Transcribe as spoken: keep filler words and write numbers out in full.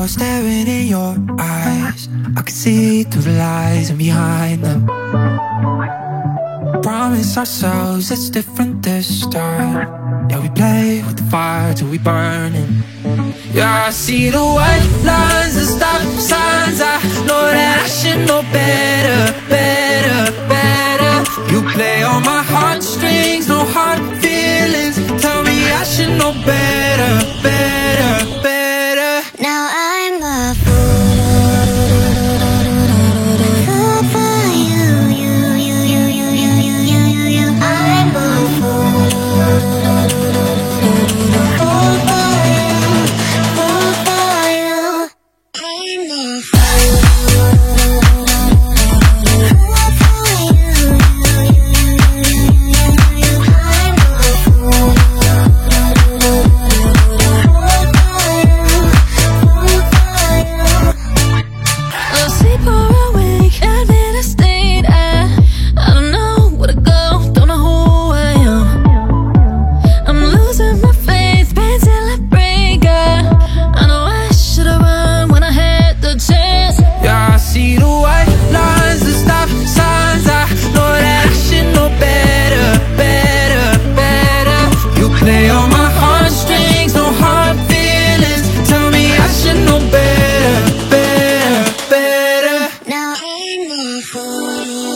was staring in your eyes. I could see through the lies and behind them. Promise ourselves it's different this time. Yeah, we play with the fire till we burning. Yeah, I see the white lines, the stop signs. I know that I should know better, better, better. You play on my heartstrings, no hard feelings. Tell me I should know better, better, better. Now I'm a fool for you, you, you, you, you, you, you, you, you, you. I'm a fool for you, fool for you. I'm a fool for you, you, you, you, you, you, you. I'm a fool Sleep or awake, admit I stayed at. I don't know where to go, don't know who I am. I'm losing my faith, pain till I break up. I know I should've run when I had the chance. Yeah, I see the white lines, the stop signs. I know that I should know better, better, better. You play on my heartstrings, no hard feelings. Tell me I should know better, better, better. Now I'm a fool.